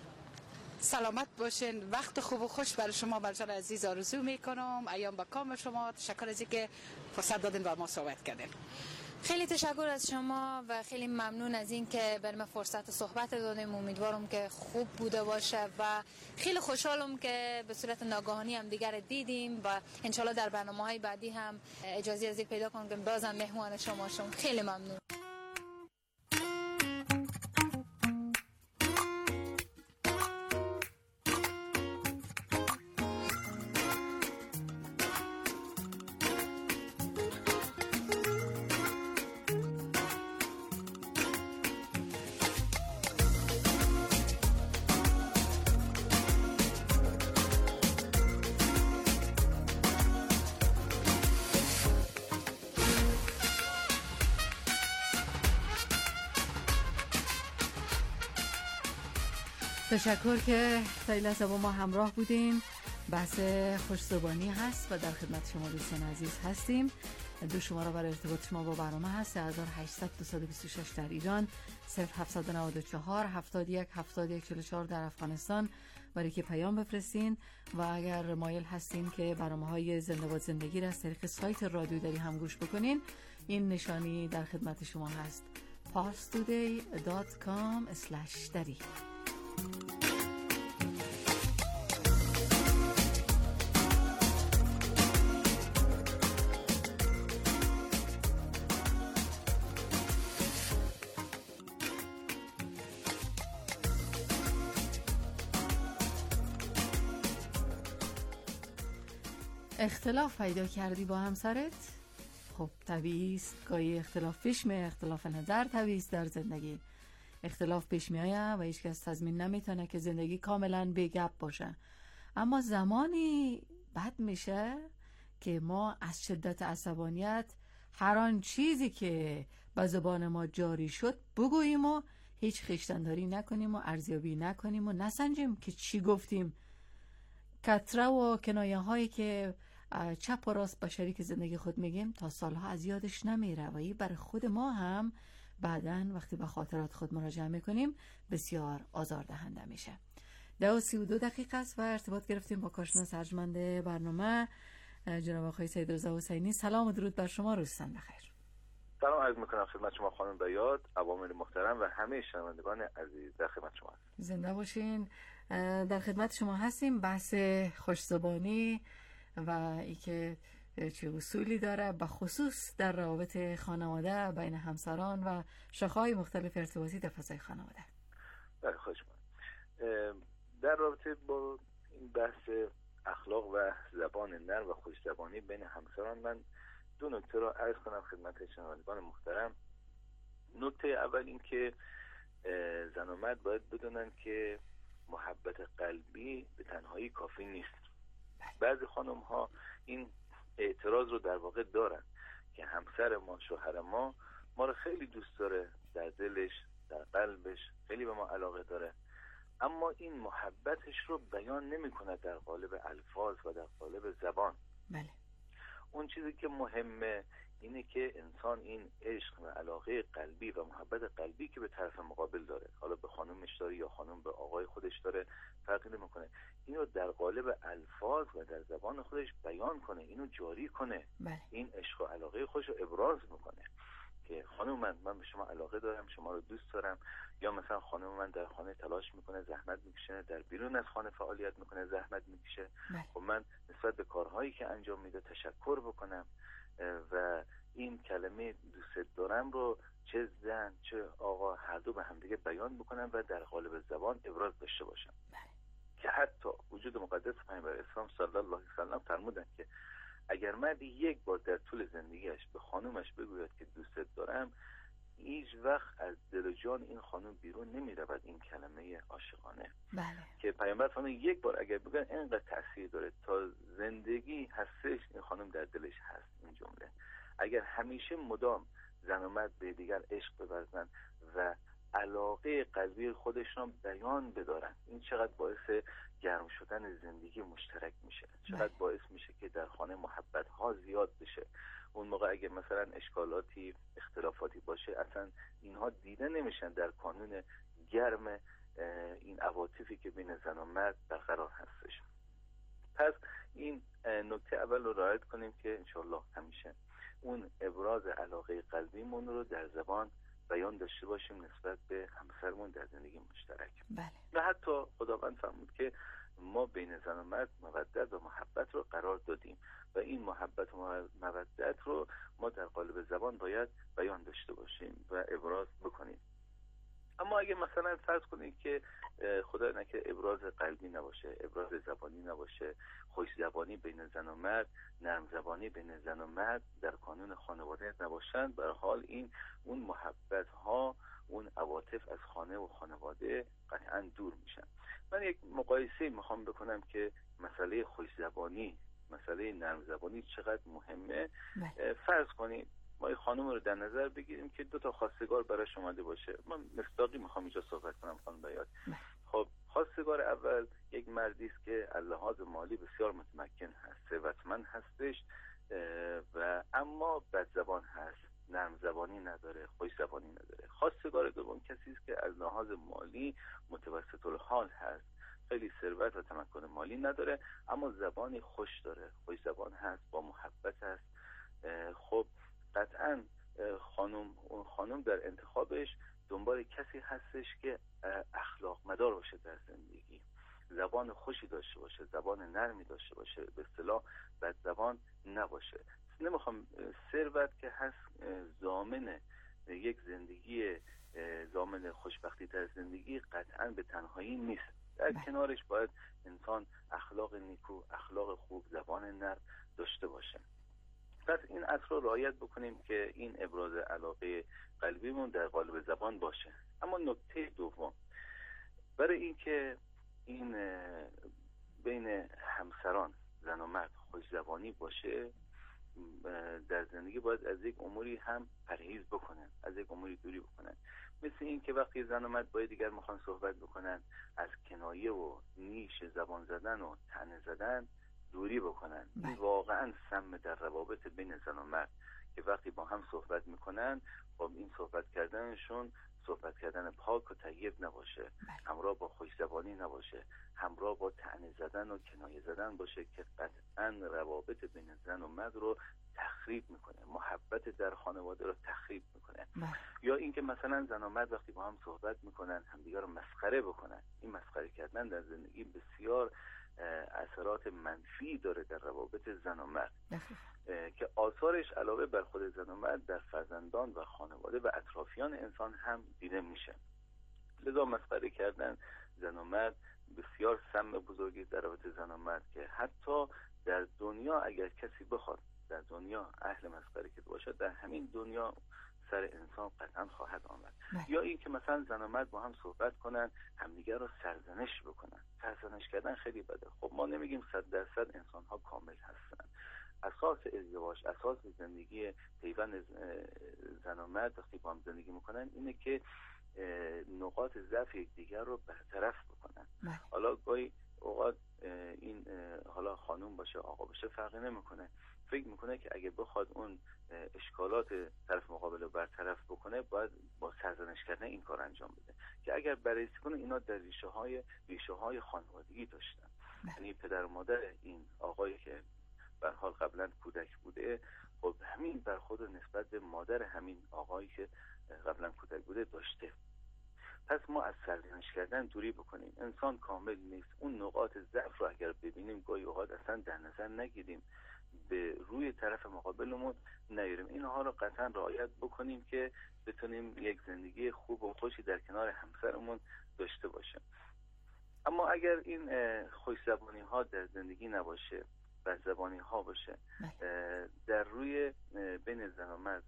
سلامت باشین، وقت خوب و خوش برای شما مرجان عزیز آرزو میکنم. ایام با کام شما، تشکر از اینکه فرصت دادین و ما صحبت کردین. خیلی تشکر از شما و خیلی ممنون از این که برای من فرصت صحبت دادیم. امیدوارم که خوب بوده باشه و خیلی خوشحالم که به صورت ناگهانی هم دیگر دیدیم و انشالله در برنامه‌های بعدی هم اجازه از پیدا کنم که بازم مهمان شما شم. خیلی ممنون. تشکر که تا این لحظه با ما همراه بودین. بحث خوش‌زبانی هست و در خدمت شما دوستان عزیز هستیم. دو شماره برای ارتباط شما با برنامه هست: 3800 226 در ایران، 0794 71 71 44 در افغانستان برای که پیام بفرستین. و اگر مایل هستین که برنامه‌های زنده باد زندگی را از طریق سایت رادیو دری هم گوش بکنین، این نشانی در خدمت شما هست: parstoday.com/dari. اختلاف پیدا کردی با همسرت؟ خب طبیعی است، گاهی اختلاف پیش میاد، اختلاف نظر طبیعی است در زندگی. اختلاف پیش میاد و هیچ کس تضمین نمیتونه که زندگی کاملا بی گپ باشه. اما زمانی بد میشه که ما از شدت عصبانیت هر آن چیزی که به زبان ما جاری شد بگوییم و هیچ خویشتن‌داری نکنیم و ارزیابی نکنیم و نسنجیم که چی گفتیم. کتره و کنایه هایی که چپ و راست به شریک زندگی خود میگیم تا سالها از یادش نمیره و این برای خود ما هم بعداً وقتی به خاطرات خود مراجعه میکنیم بسیار آزاردهنده میشه. 10:32 است و ارتباط گرفتیم با کارشناس ارجمند برنامه جناب آقای سید رضا حسینی. سلام و درود بر شما، روزتان بخیر. سلام عرض میکنم خدمت شما خانم بیات، عوامل محترم و همه شنوندگان عزیز در خدمت شما هستم. زنده باشین. در خدمت شما هستیم. بحث خوش‌زبانی و اینکه چه اصولی داره به خصوص در روابط خانواده بین همسران و شاخه‌های مختلف ارتباطی در فضای خانواده. بله خواهش می‌کنم. در رابطه با این بحث اخلاق و زبان نرم و خوش زبانی بین همسران، من 2 نکته را عرض کنم خدمت شنوندگان محترم. نکته اول این که زن و مرد باید بدونن که محبت قلبی به تنهایی کافی نیست. بعضی خانم ها این اعتراض رو در واقع دارن که همسر ما، شوهر ما رو خیلی دوست داره، در دلش، در قلبش خیلی به ما علاقه داره، اما این محبتش رو بیان نمی‌کنه در قالب الفاظ و در قالب زبان. بله. اون چیزی که مهمه اینه که انسان این عشق و علاقه قلبی و محبت قلبی که به طرف مقابل داره، حالا به خانومش داره یا خانوم به آقای خودش داره، فرقی نمی‌کنه، اینو در قالب الفاظ و در زبان خودش بیان کنه، اینو جاری کنه. بله. این عشق و علاقه خودش رو ابراز میکنه که خانم من به شما علاقه دارم، شما رو دوست دارم. یا مثلا خانم من در خانه تلاش میکنه، زحمت میکشه، در بیرون از خانه فعالیت میکنه، زحمت میکشه. خب من نسبت به کارهایی که انجام میده تشکر بکنم و این کلمه دوست دارم رو چه زن چه آقا هر دو به همدیگه بیان بکنم و در قالب زبان ابراز داشته باشم. که حتی وجود مقدس پیامبر اسلام صلی الله علیه و سلم فرمودن که اگر مردی یک بار در طول زندگیش به خانومش بگوید که دوست دارم، هیچ وقت از دل و جان این خانوم بیرون نمی رود این کلمه عاشقانه. بله. که پیامبر فرمود یک بار اگر بگن اینقدر تاثیر داره تا زندگی هستش این خانوم در دلش هست این جمله. اگر همیشه مدام زن و مرد به دیگر عشق بورزن و علاقه قلبی خودشون بیان بدارن، این چقدر باعث گرم شدن زندگی مشترک میشه، چقدر باعث میشه که در خانه محبت ها زیاد بشه. اون موقع اگه مثلا اشکالاتی اختلافاتی باشه اصلا اینها دیده نمیشن در کانون گرم این عواطفی که بین زن و مرد برقرار هستش. پس این نکته اول رو رعایت کنیم که انشالله همیشه اون ابراز علاقه قلبیمون رو در زبان بیان داشته باشیم نسبت به همسرمون در زندگی مشترک. بله. و حتی خداوند فرمود که ما بین زن و مرد مودت و محبت رو قرار دادیم و این محبت و مودت رو ما در قالب زبان باید بیان داشته باشیم و ابراز بکنیم. اما اگه مثلا فرض کنید که خدا نکنه ابراز قلبی نباشه، ابراز زبانی نباشه، خوش زبانی بین زن و مرد، نرم زبانی بین زن و مرد در کانون خانواده نباشند، به هر حال این اون محبت ها، اون عواطف از خانه و خانواده قطعا دور میشن. من یک مقایسه میخوام بکنم که مسئله خوش زبانی، مسئله نرم زبانی چقدر مهمه. فرض کنید ما خانم رو در نظر بگیریم که 2 تا خواستگار براش اومده باشه. من مصداقی میخوام اینجا صحبت کنم خانم بیاد. خب خواستگار اول یک مردی است که از لحاظ مالی بسیار متمکن هست، ثروتمند هستش و اما بد زبان هست، نرم زبانی نداره، خوش زبانی نداره. خواستگار دوم کسی است که از لحاظ مالی متوسط الحال هست، خیلی ثروت و تمکن مالی نداره اما زبانی خوش داره، خوش زبان هست، با محبت هست. خب قطعا خانم در انتخابش دنبال کسی هستش که اخلاق مدار باشه در زندگی، زبان خوشی داشته باشه، زبان نرمی داشته باشه، به اصطلاح بد زبان نباشه. نمیخوام ثروت که هست ضامن یک زندگی، ضامن خوشبختی در زندگی قطعا به تنهایی نیست. در کنارش باید انسان اخلاق نیکو، اخلاق خوب، زبان نرم داشته باشه. پس این اصل رو رعایت بکنیم که این ابراز علاقه قلبیمون در قالب زبان باشه. اما نکته دوم، برای اینکه این بین همسران زن و مرد خوش زبانی باشه در زندگی باید از یک اموری هم پرهیز بکنن، از یک اموری دوری بکنن. مثل این که وقتی زن و مرد با دیگر میخوان صحبت بکنن از کنایه و نیش زبان زدن و طعنه زدن دوری بکنن. این واقعا سم در روابط بین زن و مرد که وقتی با هم صحبت میکنن خب این صحبت کردنشون صحبت کردن پاک و طیب نباشه، همراه با خوش زبانی نباشه، همراه با طعنه زدن و کنایه زدن باشه که قطعا روابط بین زن و مرد رو تخریب میکنه، محبت در خانواده رو تخریب میکنه. یا اینکه مثلا زن و مرد وقتی با هم صحبت میکنن همدیگه رو مسخره بکنن. این مسخره کردن در زندگی بسیار اثرات منفی داره در روابط زن و مرد که آثارش علاوه بر خود زن و مرد در فرزندان و خانواده و اطرافیان انسان هم دیده میشه. لذا مسخره کردن زن و مرد بسیار سم بزرگی در رابطه زن و مرد که حتی در دنیا اگر کسی بخواد در دنیا اهل مسخره که باشه، در همین دنیا سر انسان قطعا خواهد آمد. یا این که مثلا زن و مرد با هم صحبت کنن، همدیگر رو سرزنش بکنن. سرزنش کردن خیلی بده. خب ما نمیگیم 100% انسان ها کامل هستن. اساس ازدواج، اساس زندگی پیوند زن و مرد وقتی با هم زندگی میکنن اینه که نقاط ضعف یکدیگر رو برطرف بکنن. حالا گاهی اوقات این حالا خانوم باشه آقا باشه فرقی نمیکنه، فکر میکنه که اگه بخواد اون اشکالات طرف مقابل رو برطرف بکنه باید با سرزنش کردن این کار انجام بده، که اگر بررسی کنه اینا در ریشه های خانوادگی داشتن. یعنی پدر و مادر این آقایی که به حال قبلا کودک بوده، خب همین برخورد نسبت به مادر همین آقایی که قبلا کودک بوده داشته. پس ما از سرزنش کردن دوری بکنیم. انسان کامل نیست. اون نقاط ضعف رو اگر ببینیم گاهی اوقات اصلا در نظر نگیریم، به روی طرف مقابلمون نیاریم. اینها رو قطعا رعایت بکنیم که بتونیم یک زندگی خوب و خوشی در کنار همسرمون داشته باشیم. اما اگر این خوش‌زبانی ها در زندگی نباشه، بدزبانی ها باشه، در روی بین زن و مرد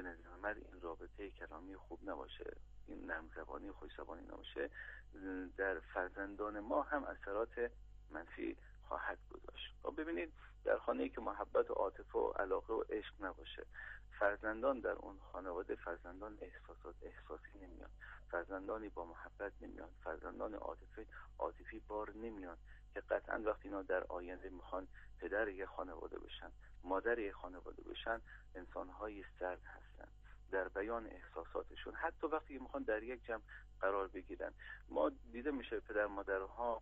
این رابطه کلامی خوب نباشه، این نرم زبانی و خوش زبانی نباشه، در فرزندان ما هم اثرات منفی خواهد گذاشت. ببینید در خانه‌ای که محبت و عاطفه و علاقه و عشق نباشه، فرزندان در اون خانواده فرزندان احساسی نمیان، فرزندانی با محبت نمیان، فرزندان عاطفی بار نمیان که قطعا وقتی اینا در آینده میخوان پدر یک خانواده بشن، مادر یک خانواده بشن، انسان‌های سرد هستن در بیان احساساتشون. حتی وقتی میخوان در یک جمع قرار بگیرن، ما دیده میشه پدر مادرها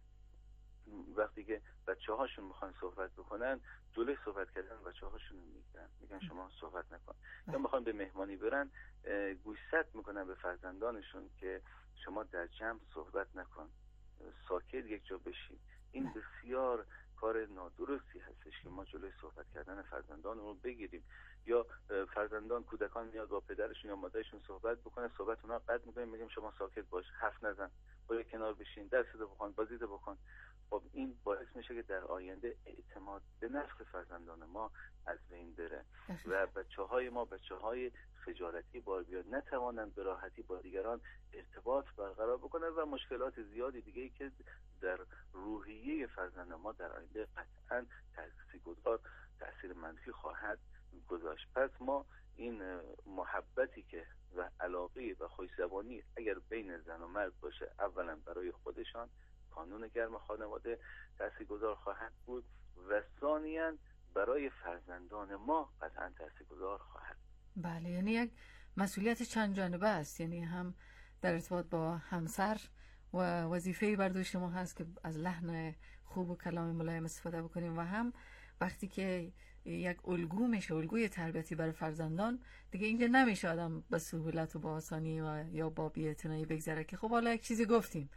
وقتی که بچه‌هاشون میخوان صحبت بکنن، جلوی صحبت کردن بچه‌هاشون میگن شما صحبت نکن. یا میخوان به مهمانی برن، گوشزد میکنن به فرزندانشون که شما در جمع صحبت نکن، ساکت یک جا بشین. این بسیار کار نادرستی هستش که ما جلوی صحبت کردن فرزندان رو بگیریم. یا فرزندان کودکان میاد با پدرشون یا مادرشون صحبت بکنه، صحبت اونا قطع میکنیم، میگیم شما ساکت باش، حرف نزن، برو کنار بشین، درست بخون، بازی بکن. خب این باعث میشه که در آینده اعتماد به نفس فرزندان ما از بین بره و بچه‌های ما بچه‌های خجالتی بار بیاد، نتوانند به راحتی با دیگران ارتباط برقرار بکنن و مشکلات زیادی دیگه‌ای که در روحیه فرزندان ما در آینده قطعاً تأثیر منفی خواهد گذاشت. پس ما این محبتی که و علاقه و خوش‌زبانی اگر بین زن و مرد باشه، اولا برای خودشان قانون گرم خانواده تاثیرگذار خواهد بود و ثانیاً برای فرزندان ما قطعاً تاثیرگذار خواهد. بله، یعنی یک مسئولیت چند جانبه است. یعنی هم در ارتباط با همسر و وظیفه بر دوش ما هست که از لحن خوب و کلام ملایم استفاده بکنیم و هم وقتی که یک الگو میشه، الگوی تربیتی برای فرزندان، دیگه اینجا نمیشه آدم به سهولت و با آسانی و یا با بی‌اعتنایی بگذره که خب حالا یک چیزی گفتیم،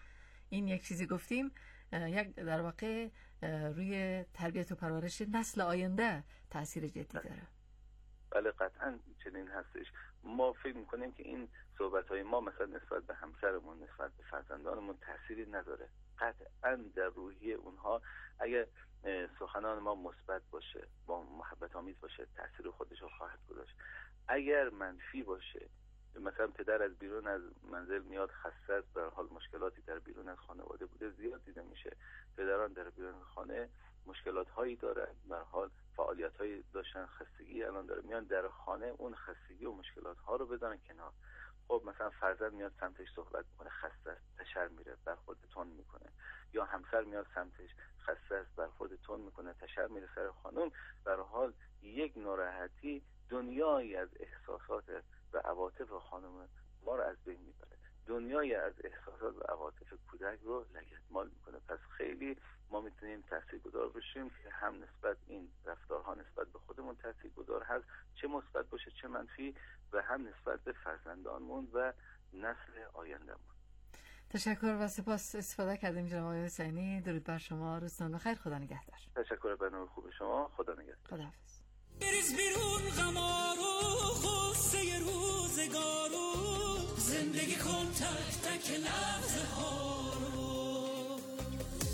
یک در واقع روی تربیت و پرورش نسل آینده تأثیر جدی داره. بله قطعا چنین هستش. ما فکر میکنیم که این صحبت‌های ما مثلا نسبت به همسرمون، نسبت به فرزندانمون تأثیری نداره. قطعا در روحیه اونها اگر سخنان ما مثبت باشه، با محبت آمیز باشه، تأثیر خودش رو خواهد گذاشت. اگر منفی باشه، مثلا پدر از بیرون از منزل میاد خسته است، در حال مشکلاتی در بیرون از خانواده بوده زیاد دیده میشه. پدران در بیرون خانه مشکلات هایی دارن، در حال فعالیت هایی داشتن، خستگی الان داره، میان در خانه اون خستگی و مشکلات ها رو بذارن کنار. خب مثلا فرزند میاد سمتش صحبت میکنه، خسته است، تشر میره، برخورد تون میکنه. یا همسر میاد سمتش خسته است، برخورد تون میکنه، تشر میره سر خانم. در حال یک ناراحتی دنیایی از احساسات و عواطف خانم ما رو از بین میبره، دنیای از احساسات و عواطف کودک رو لگدمال میکنه. پس خیلی ما میتونیم تاثیرگذار بشیم که هم نسبت این رفتارها نسبت به خودمون تاثیرگذار هست، چه مثبت باشه چه منفی، و هم نسبت به فرزندانمون و نسل آیندهمون. تشکر و سپاس استفاده کردیم جناب آقای حسینی. درود بر شما، روزتون بخیر، خدا نگهدار. تشکر، برنامه خوب شما، خدا نگهدار. خداحافظ. بریز بیرون غمارو غصه روزگارو، زندگی کن تک تک لحظه ها رو.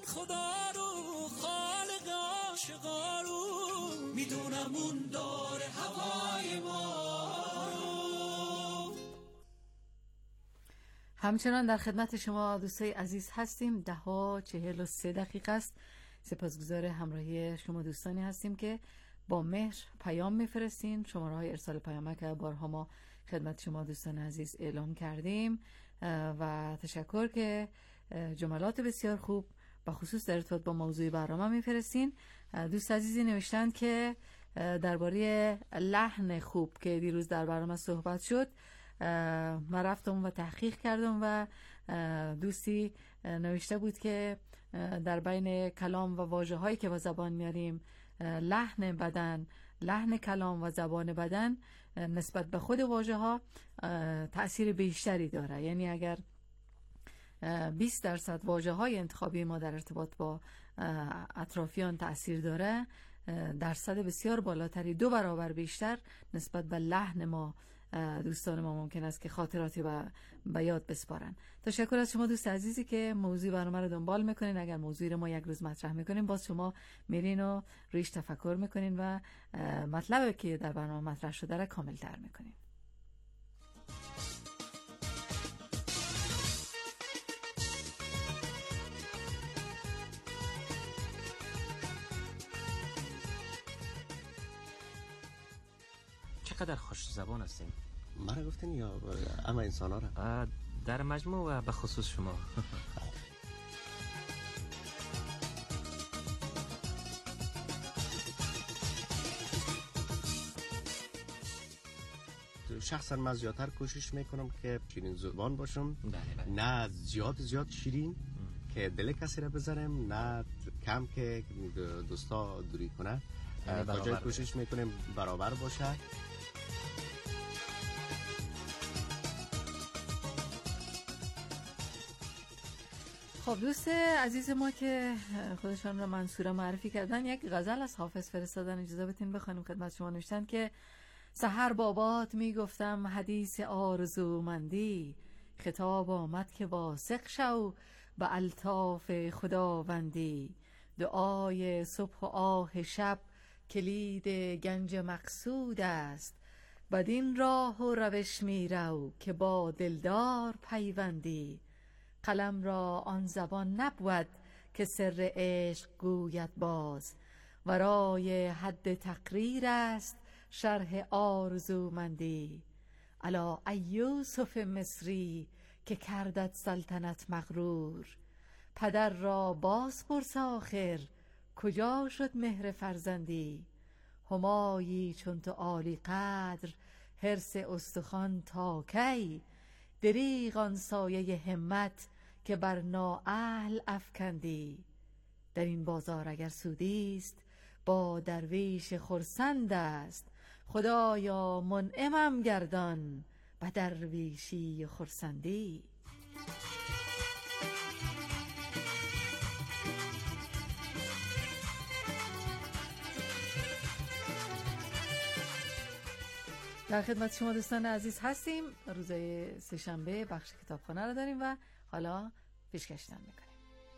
خدا رو، خالق عاشقا رو، میدونم اون داره هوای ما رو. همچنان در خدمت شما دوستای عزیز هستیم. 10:43 است. سپاسگزار همراهی شما دوستانی هستیم که با مهر پیام میفرستین. شماره های ارسال پیام که بارها ما خدمت شما دوستان عزیز اعلام کردیم و تشکر که جملات بسیار خوب و خصوص در ارتباط با موضوع برنامه میفرستین. دوست عزیزی نوشتن که درباره لحن خوب که دیروز در برنامه صحبت شد من رفتم و تحقیق کردم و دوستی نوشته بود که در بین کلام و واژه هایی که با زبان میاریم لحن بدن، لحن کلام و زبان بدن نسبت به خود واژه ها تأثیر بیشتری داره. یعنی اگر 20% واژه های انتخابی ما در ارتباط با اطرافیان تأثیر داره، درصد بسیار بالاتری 2 برابر بیشتر نسبت به لحن ما دوستان ما ممکن است که خاطراتی به یاد بسپارن. تشکر از شما دوست عزیزی که موضوع برنامه رو دنبال میکنین. اگر موضوعی رو ما یک روز مطرح میکنیم باز شما میرین و رویش تفکر میکنین و مطلبی که در برنامه مطرح شده را کامل تر میکنین. چقدر خوش زبان هستیم. ما را گفتین یا اما انسان ها را؟ در مجموع و به خصوص شما. شخصا من زیادتر کوشش میکنم که شیرین زبان باشم. نه زیاد شیرین که دل کسی را بزنم، نه کم که دوستا دوری کنه. کجای کوشش میکنیم برابر باشه. خب دوست عزیز ما که خودشان را منصوره معرفی کردن یک غزل از حافظ فرستادن، اجازه بدین بخوانیم خدمت شما. نوشتن که سحر بابات میگفتم حدیث آرزومندی، خطاب آمد که واثق شو به الطاف خداوندی، دعای صبح و آه شب کلید گنج مقصود است، بدین راه و روش می رو که با دلدار پیوندی، قلم را آن زبان نبود که سر عشق گوید باز، ورای حد تقریر است شرح آرزومندی، الا ای یوسف مصری که کردت سلطنت مغرور، پدر را باز پرس آخر کجا شد مهر فرزندی، همایی چون تو عالی قدر حرص استخوان تا کی، دریغ آن سایه همت که بر نااهل افکندی، در این بازار اگر سودیست با درویش خرسند است، خدایا منعمم گردان به درویشی خرسندی. در خدمت شما دوستان عزیز هستیم. روز سه‌شنبه بخش کتابخانه رو داریم و حالا پیشکشتن میکنیم.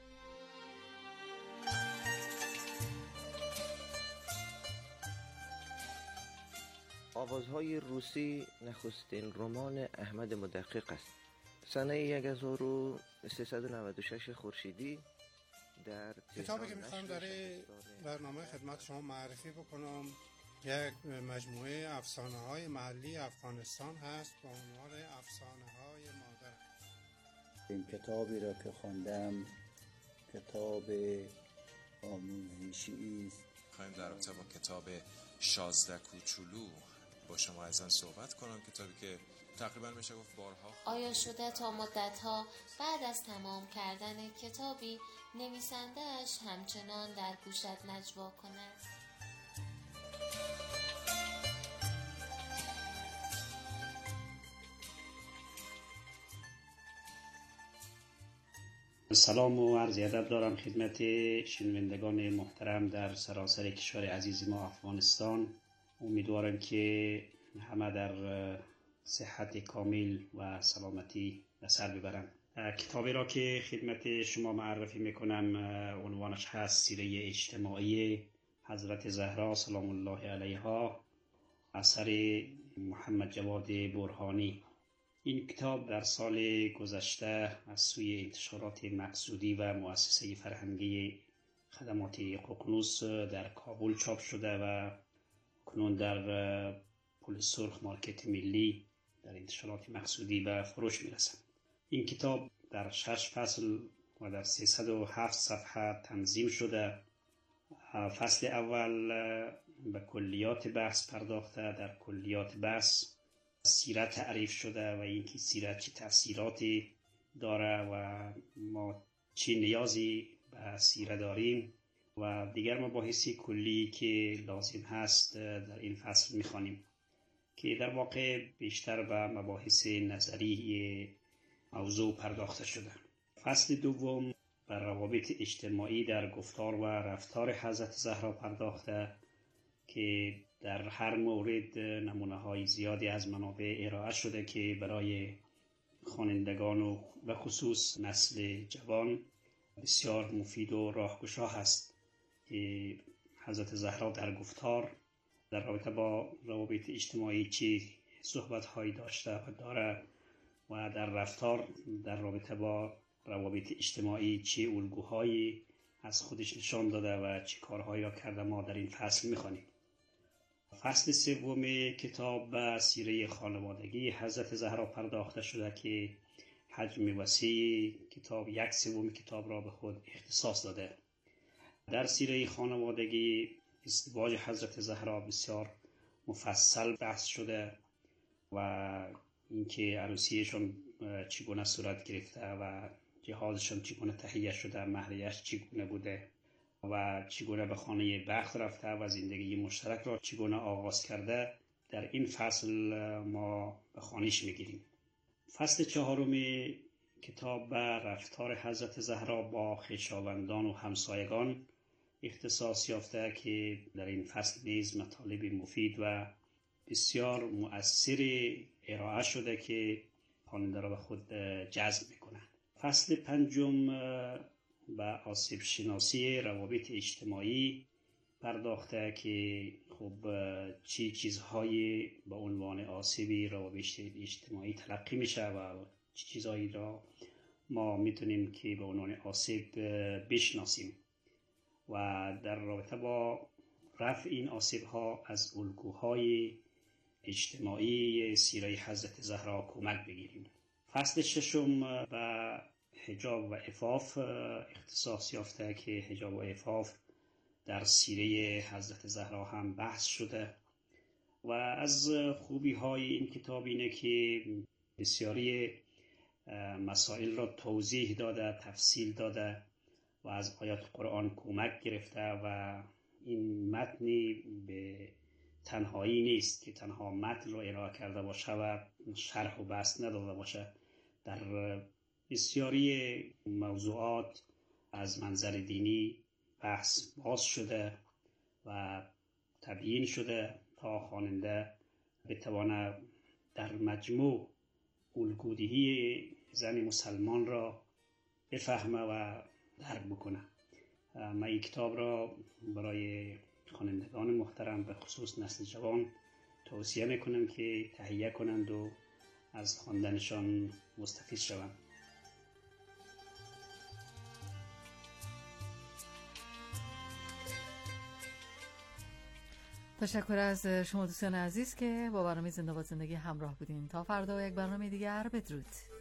آوازهای روسی نخستین رمان احمد مدقق است. سنه 1396 خورشیدی در کتابی که میخوام در برنامه خدمت شما معرفی بکنم یک مجموعه افسانه های محلی افغانستان هست با عنوان افسانه های مادر. این کتابی را که خواندم کتاب آموزشی است. خواهیم در رابطه با کتاب 16 کوچولو با شما ازن صحبت کنم، کتابی که تقریبا میشه گفت بارها آیا شده تا مدتها بعد از تمام کردن کتابی نویسنده‌اش همچنان در گوشت نجوا کند؟ سلام و عرض ادب دارم خدمت شنوندگان محترم در سراسر کشور عزیز ما افغانستان. امیدوارم که همه در صحت کامل و سلامتی به سر ببرند. کتابی را که خدمت شما معرفی میکنم عنوانش هست سیره اجتماعی حضرت زهرا سلام الله علیها، اثر محمد جواد برهانی. این کتاب در سال گذشته از سوی انتشارات مقصودی و مؤسسه فرهنگی خدمات ققنوس در کابل چاپ شده و کنون در پل سرخ مارکت ملی در انتشارات مقصودی به فروش میرسد. این کتاب در 6 فصل و در 307 صفحه تنظیم شده. فصل اول به کلیات بحث پرداخته. در کلیات بحث سیرت تعریف شده و اینکه سیرت چه تأثیراتی داره و ما چه نیازی به سیرت داریم و دیگر مباحثی کلی که لازم هست در این فصل میخوانیم که در واقع بیشتر به مباحث نظری موضوع پرداخته شده. فصل دوم بر روابط اجتماعی در گفتار و رفتار حضرت زهرا پرداخته که در هر مورد نمونه‌های زیادی از منابع ارائه شده که برای خوانندگان و به خصوص نسل جوان بسیار مفید و راهگشا هست که حضرت زهرا در گفتار در رابطه با روابط اجتماعی چی صحبت‌هایی داشته و داره و در رفتار در رابطه با روابط اجتماعی چه الگوهایی از خودش نشان داده و چه کارهایی را کرده ما در این فصل می‌خوانیم. فصل سوم کتاب به سیره خانوادگی حضرت زهرا پرداخته شده که حجم وسیع کتاب 1/3 کتاب را به خود اختصاص داده. در سیره خانوادگی ازدواج حضرت زهرا بسیار مفصل بحث شده و اینکه عروسیشون چگونه صورت گرفته و جهازشون چگونه تهیه شده، مهریش چگونه بوده و چگونه به خانه بخت رفته و زندگی مشترک را چگونه آغاز کرده در این فصل ما به خوانش میگیریم. فصل 4 کتاب به رفتار حضرت زهرا با خویشاوندان و همسایگان اختصاص یافته که در این فصل نیز مطالب مفید و بسیار مؤثر ارائه شده که خواننده را به خود جذب میکنه. فصل 5 به آسیب شناسی روابط اجتماعی پرداخته که خب چی چیزهایی به عنوان آسیبی روابط اجتماعی تلقی میشه و چی چیزهایی را ما میتونیم که به عنوان آسیب بشناسیم و در رابطه با رفع این آسیب ها از الگوهای اجتماعی سیره حضرت زهرا کمک بگیریم. فصل 6 به حجاب و عفاف اختصاص یافته که حجاب و عفاف در سیره حضرت زهرا هم بحث شده و از خوبی های این کتاب اینه که بسیاری مسائل را توضیح داده، تفصیل داده و از آیات قرآن کمک گرفته و این متنی به تنهایی نیست که تنها متن را ارائه کرده باشه و شرح و بحث نداده باشه. در بسیاری موضوعات از منظر دینی بحث باز شده و تبیین شده تا خواننده بتواند در مجموع الگودهی زن مسلمان را بفهمه و درک بکنه. من این کتاب را برای خوانندگان محترم به خصوص نسل جوان توصیه میکنم که تهیه کنند و از خواندنشان مستفید شوند. تشکر از شما دوستان عزیز که با برنامه زنده باد زندگی همراه بودین. تا فردا یک برنامه دیگر، بدرود.